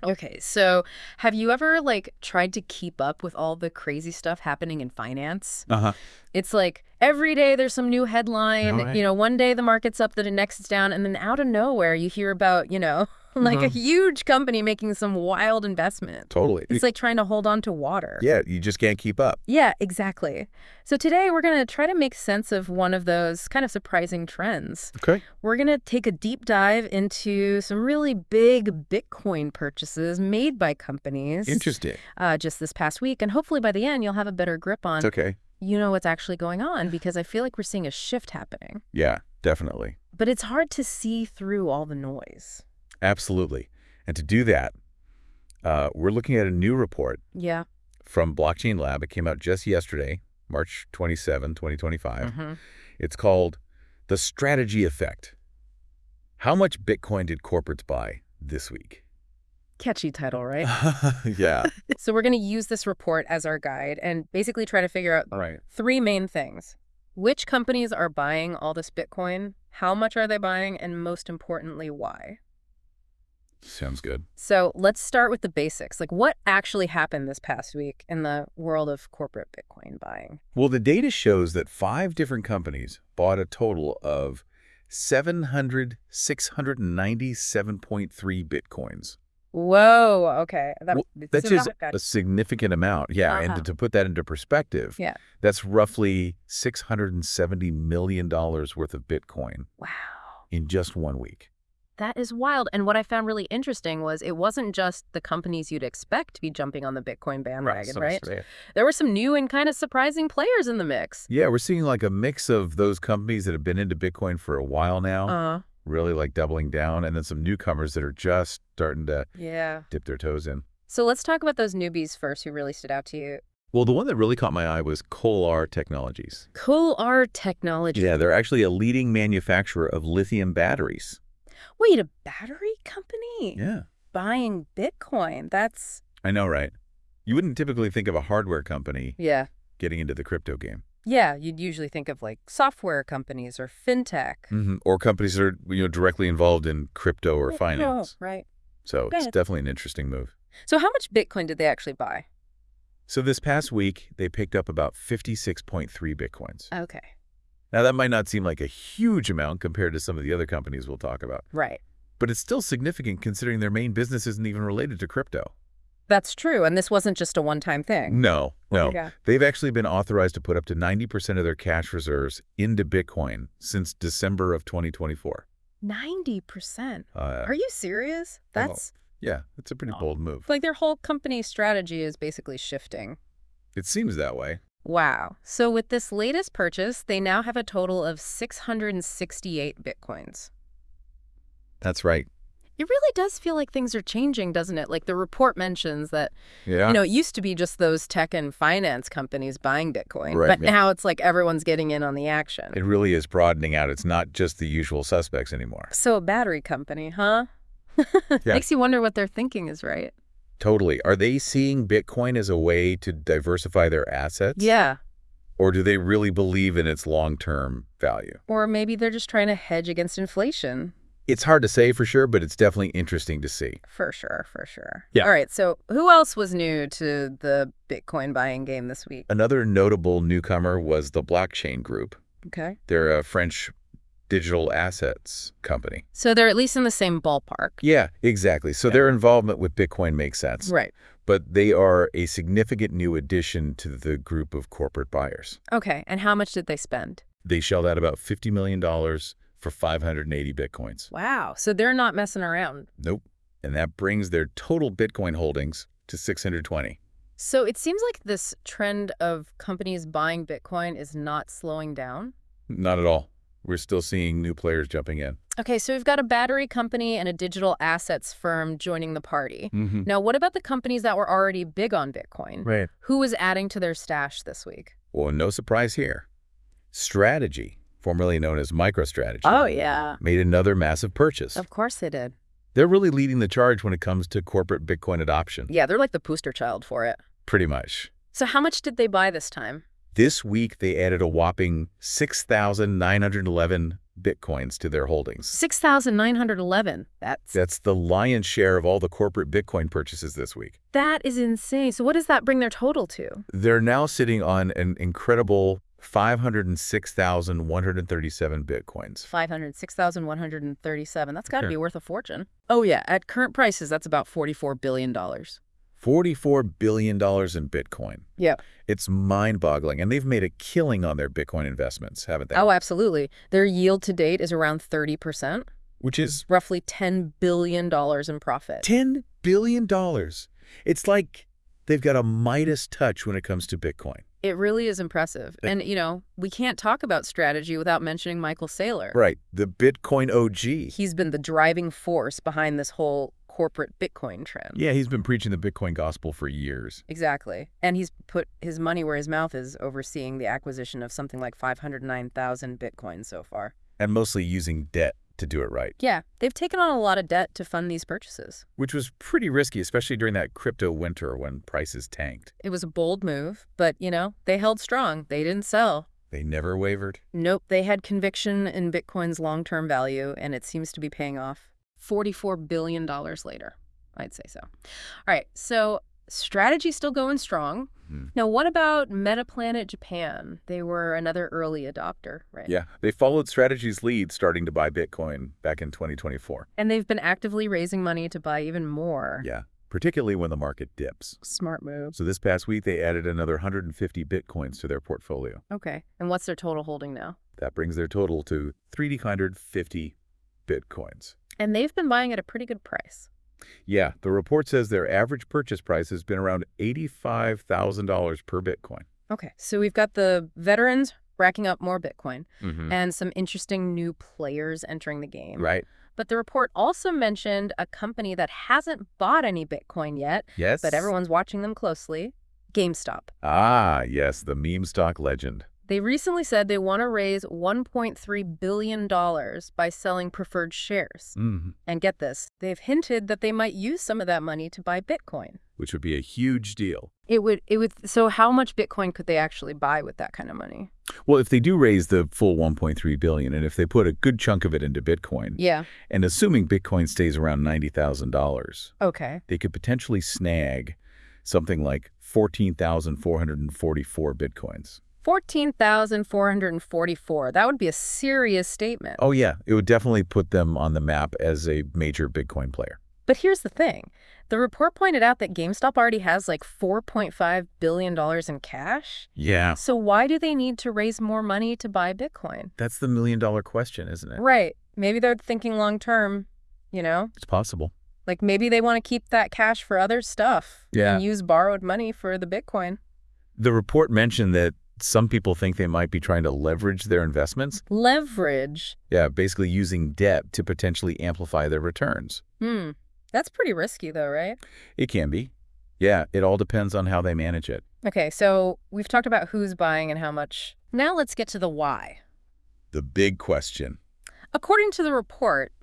Okay, so have you ever like tried to keep up with all the crazy stuff happening in finance? Uh-huh. It's like every day there's some new All headline. right. One day the market's up, the next it's down, and then out of nowhere you hear about, like a Uh-huh. huge company making some wild investment. Totally. It's like trying to hold on to water. Yeah, you just can't keep up. Yeah, exactly. So today we're going to try to make sense of one of those kind of surprising trends. Okay. We're going to take a deep dive into some really big Bitcoin purchases made by companies Interesting. just this past week. And hopefully by the end, you'll have a better grip on, Okay. what's actually going on, because I feel like we're seeing a shift happening. Yeah, definitely. But it's hard to see through all the noise. Absolutely. And to do that, we're looking at a new report Yeah. from Blockchain Lab. It came out just yesterday, March 27, 2025. Mm-hmm. It's called The Strategy Effect. How much Bitcoin did corporates buy this week? Catchy title, right? Yeah. So we're going to use this report as our guide and basically try to figure out All right. three main things. Which companies are buying all this Bitcoin? How much are they buying? And most importantly, why? Sounds good. So let's start with the basics. Like, what actually happened this past week in the world of corporate Bitcoin buying? Well, the data shows that 5 different companies bought a total of 697.3 Bitcoins. Whoa, okay. Well, that's just a significant amount. Yeah, Uh-huh. and to put that into perspective, Yeah. that's roughly $670 million worth of Bitcoin Wow. in just 1 week. That is wild. And what I found really interesting was it wasn't just the companies you'd expect to be jumping on the Bitcoin bandwagon, right? There were some new and kind of surprising players in the mix. Yeah, we're seeing like a mix of those companies that have been into Bitcoin for a while now, really like doubling down, and then some newcomers that are just starting to Yeah. dip their toes in. So let's talk about those newbies first who really stood out to you. Well, the one that really caught my eye was Colar Technologies. Colar Technology. Yeah, they're actually a leading manufacturer of lithium batteries. Wait, a battery company? Yeah. Buying Bitcoin. That's... I know, right? You wouldn't typically think of a hardware company Yeah. getting into the crypto game. Yeah, you'd usually think of like software companies or fintech. Or companies that are directly involved in crypto or finance. Oh, right. So Go it's ahead. definitely an interesting move. So how much Bitcoin did they actually buy? So this past week, they picked up about 56.3 Bitcoins. Okay. Now, that might not seem like a huge amount compared to some of the other companies we'll talk about, Right. but it's still significant considering their main business isn't even related to crypto. That's true. And this wasn't just a one-time thing. No. Yeah. They've actually been authorized to put up to 90% of their cash reserves into Bitcoin since December of 2024. 90%. Uh, Are you serious? That's yeah, it's a pretty bold move. like their whole company strategy is basically shifting. It seems that way. Wow. So with this latest purchase, they now have a total of 668 Bitcoins. That's right. It really does feel like things are changing, doesn't it? Like the report mentions that, Yeah. it used to be just those tech and finance companies buying Bitcoin, Right, but yeah. now it's like everyone's getting in on the action. It really is broadening out. It's not just the usual suspects anymore. So a battery company, huh? Yeah. Makes you wonder what they're thinking is right. Totally. Are they seeing Bitcoin as a way to diversify their assets? Yeah. Or do they really believe in its long-term value? Or maybe they're just trying to hedge against inflation. It's hard to say for sure, but it's definitely interesting to see. For sure, for sure. Yeah. All right, so who else was new to the Bitcoin buying game this week? Another notable newcomer was the Blockchain Group. Okay. They're a French digital assets company. So they're at least in the same ballpark. Yeah, exactly. So their involvement with Bitcoin makes sense. Right. But they are a significant new addition to the group of corporate buyers. Okay, and how much did they spend? They shelled out about $50 million for 580 Bitcoins. Wow, so they're not messing around. Nope. And that brings their total Bitcoin holdings to 620. So it seems like this trend of companies buying Bitcoin is not slowing down. Not at all. We're still seeing new players jumping in. Okay, so we've got a battery company and a digital assets firm joining the party. Mm-hmm. Now, what about the companies that were already big on Bitcoin? Right. Who was adding to their stash this week? Well, no surprise here. Strategy, formerly known as MicroStrategy, Oh, yeah. made another massive purchase. Of course they did. They're really leading the charge when it comes to corporate Bitcoin adoption. Yeah, they're like the poster child for it. Pretty much. So how much did they buy this time? This week, they added a whopping 6,911 Bitcoins to their holdings. 6,911. That's the lion's share of all the corporate Bitcoin purchases this week. That is insane. So what does that bring their total to? They're now sitting on an incredible 506,137 Bitcoins. 506,137. That's got to be worth a fortune. Oh, yeah. At current prices, that's about $44 billion. $44 billion in Bitcoin. Yeah. It's mind-boggling. And they've made a killing on their Bitcoin investments, haven't they? Oh, absolutely. Their yield to date is around 30%. Which is? Roughly $10 billion in profit. $10 billion. It's like they've got a Midas touch when it comes to Bitcoin. It really is impressive. And, we can't talk about strategy without mentioning Michael Saylor. Right. The Bitcoin OG. He's been the driving force behind this whole corporate Bitcoin trend. Yeah, he's been preaching the Bitcoin gospel for years. Exactly. And he's put his money where his mouth is, overseeing the acquisition of something like 509,000 Bitcoins so far. And mostly using debt to do it right. Yeah, they've taken on a lot of debt to fund these purchases. Which was pretty risky, especially during that crypto winter when prices tanked. It was a bold move, but, they held strong. They didn't sell. They never wavered? Nope, they had conviction in Bitcoin's long-term value, and it seems to be paying off. $44 billion later, I'd say so. All right, so strategy's still going strong. Now, what about Metaplanet Japan? They were another early adopter, right? Yeah, they followed Strategy's lead, starting to buy Bitcoin back in 2024. And they've been actively raising money to buy even more. Yeah, particularly when the market dips. Smart move. So this past week, they added another 150 Bitcoins to their portfolio. Okay, and what's their total holding now? That brings their total to 350 Bitcoins. And they've been buying at a pretty good price. Yeah, the report says their average purchase price has been around $85,000 per Bitcoin. Okay, so we've got the veterans racking up more Bitcoin and some interesting new players entering the game. Right. But the report also mentioned a company that hasn't bought any Bitcoin yet. Yes. But everyone's watching them closely. GameStop. Ah, yes, the meme stock legend. They recently said they want to raise $1.3 billion by selling preferred shares. And get this, they've hinted that they might use some of that money to buy Bitcoin. Which would be a huge deal. So how much Bitcoin could they actually buy with that kind of money? Well, if they do raise the full $1.3 billion, and if they put a good chunk of it into Bitcoin, yeah, and assuming Bitcoin stays around $90,000, okay, they could potentially snag something like 14,444 Bitcoins. 14,444. That would be a serious statement. Oh, yeah. It would definitely put them on the map as a major Bitcoin player. But here's the thing. The report pointed out that GameStop already has like $4.5 billion in cash. Yeah. So why do they need to raise more money to buy Bitcoin? That's the million-dollar question, isn't it? Right. Maybe they're thinking long-term, It's possible. Like maybe they want to keep that cash for other stuff. Yeah. And use borrowed money for the Bitcoin. The report mentioned that some people think they might be trying to leverage their investments. Leverage? Yeah, basically using debt to potentially amplify their returns. That's pretty risky though, right? It can be. Yeah, it all depends on how they manage it. Okay, so we've talked about who's buying and how much. Now let's get to the why. The big question. According to the report,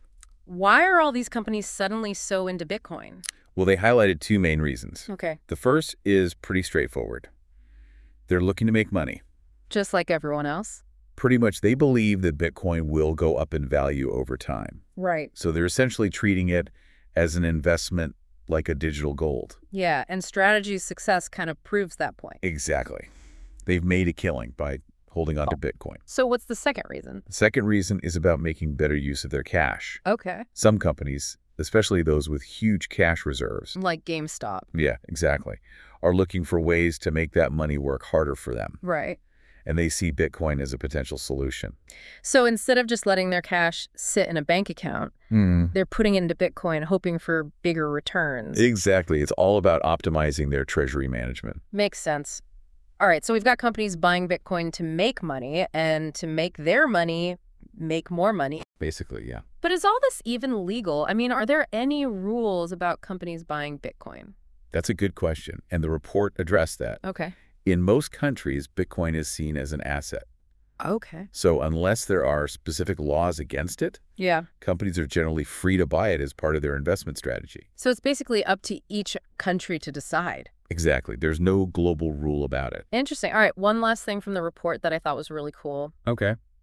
why are all these companies suddenly so into Bitcoin? Well, they highlighted two main reasons. Okay. The first is pretty straightforward. They're looking to make money. Just like everyone else? Pretty much they believe that Bitcoin will go up in value over time. Right. So they're essentially treating it as an investment like a digital gold. Yeah, and Strategy's success kind of proves that point. Exactly. They've made a killing by holding on to Bitcoin. So what's the second reason? The second reason is about making better use of their cash. Okay. Some companies, especially those with huge cash reserves. Like GameStop. Yeah, exactly. Are looking for ways to make that money work harder for them. Right. And they see Bitcoin as a potential solution. So instead of just letting their cash sit in a bank account, they're putting it into Bitcoin, hoping for bigger returns. Exactly. It's all about optimizing their treasury management. Makes sense. All right, so we've got companies buying Bitcoin to make money and to make their money make more money. Basically, yeah. But is all this even legal? I mean, are there any rules about companies buying Bitcoin? That's a good question, and the report addressed that. Okay. In most countries, Bitcoin is seen as an asset. Okay. So unless there are specific laws against it, yeah, companies are generally free to buy it as part of their investment strategy. So it's basically up to each country to decide. Exactly. There's no global rule about it. Interesting. All right, one last thing from the report that I thought was really cool. Okay.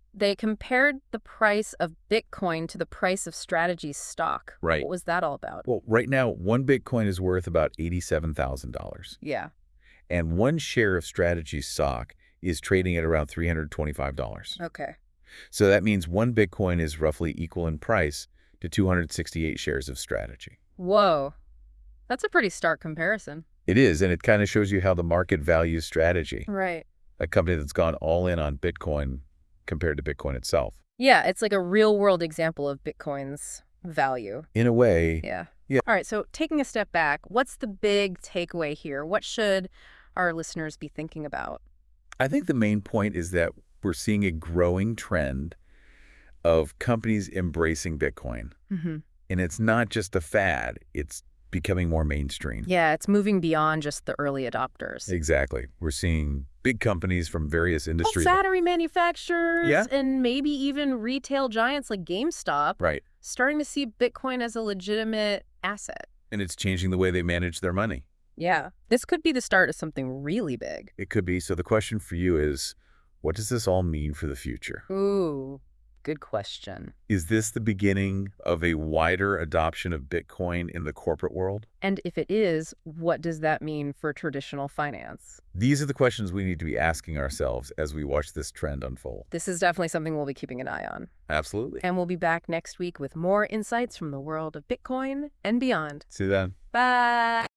They compared the price of Bitcoin to the price of Strategy's stock. Right. What was that all about? Well, right now, one Bitcoin is worth about $87,000. Yeah. And one share of Strategy's stock is trading at around $325. Okay. So that means one Bitcoin is roughly equal in price to 268 shares of Strategy. Whoa. That's a pretty stark comparison. It is, and it kind of shows you how the market values Strategy, Right. a company that's gone all in on Bitcoin compared to Bitcoin itself. Yeah, it's like a real-world example of Bitcoin's value. In a way, Yeah. Yeah. All right, so taking a step back, what's the big takeaway here? What should our listeners be thinking about? I think the main point is that we're seeing a growing trend of companies embracing Bitcoin. Mm-hmm. And it's not just a fad, it's becoming more mainstream. Yeah, it's moving beyond just the early adopters. Exactly. We're seeing big companies from various industries. Battery manufacturers Yeah. and maybe even retail giants like GameStop Right. starting to see Bitcoin as a legitimate asset. And it's changing the way they manage their money. Yeah. This could be the start of something really big. It could be. So the question for you is, what does this all mean for the future? Ooh, good question. Is this the beginning of a wider adoption of Bitcoin in the corporate world? And if it is, what does that mean for traditional finance? These are the questions we need to be asking ourselves as we watch this trend unfold. This is definitely something we'll be keeping an eye on. Absolutely. And we'll be back next week with more insights from the world of Bitcoin and beyond. See you then. Bye.